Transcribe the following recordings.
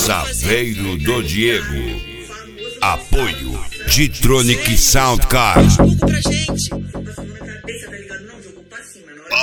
Saveiro do Diego. Apoio G-Tronic Soundcard. Jogo pra gente. Passando na cabeça, tá ligado? Não, jogo pra cima. Na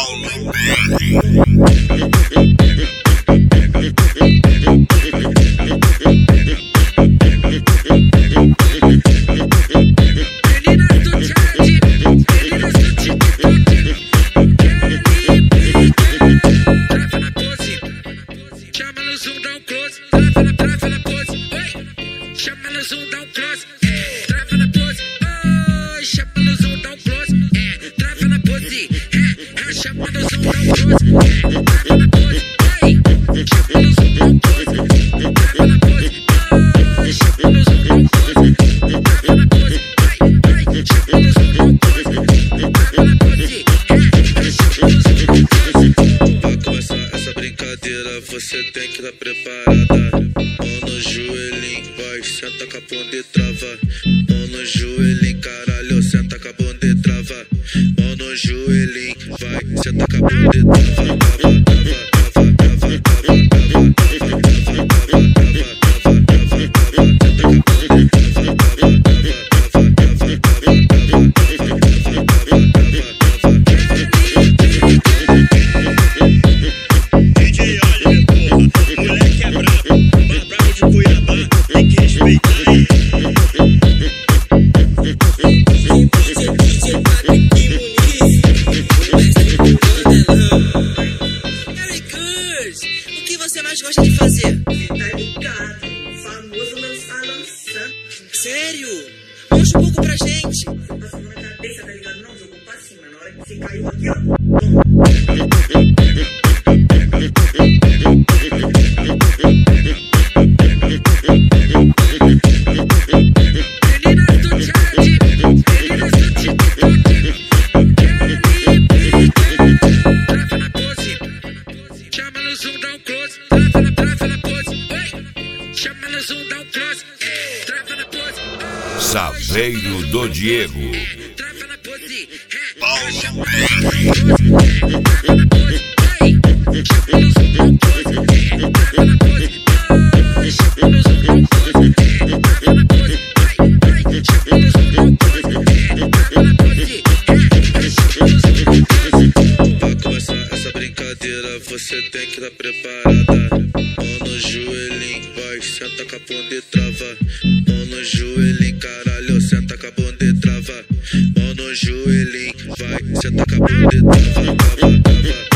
Chama no zoom, dá um close, trava na pose. Oh, chama no zoom, dá um close, trava na pose. Chama no zoom, dá um close, trava na pose. Chama no zoom, dá um close, trava na pose. Oh, chama no zoom, dá um close, trava na pose. Chama no zoom, dá um close, trava na pose. Chama no zoom, dá um close. Pra começar essa brincadeira, você tem que estar preparada. Mão no joelhinho, vai, senta com a bunda e trava. Mão no joelhinho, caralho, senta com a bunda e trava. Mão no joelhinho, vai, senta com a bunda e trava. O que você mais gosta de fazer? Tá ligado? O famoso lançar. Sério? Mostra um pouco pra gente. Passando na cabeça, tá ligado? Não, jogo pra cima. Na hora que você caiu aqui, ó. Chama no zoom, dá um close, trava na pose. Chama no zoom, dá um close, trava na pose. Saveiro do Diego. Trava na pose. Chama no zoom, trava na pose. Chama no zoom, dá um close, trava na pose. Chama no zoom, dá um close, trava na pose. Chama no zoom, dá um close, trava na pose. Chama no zoom, dá um close. Pra começar essa brincadeira, você tem que estar preparada. Mão no joelhinho, vai, senta com a bunda e trava. Mão no joelhinho, caralho, senta com a bunda e trava. Mão no joelhinho, vai, senta com a bunda e trava.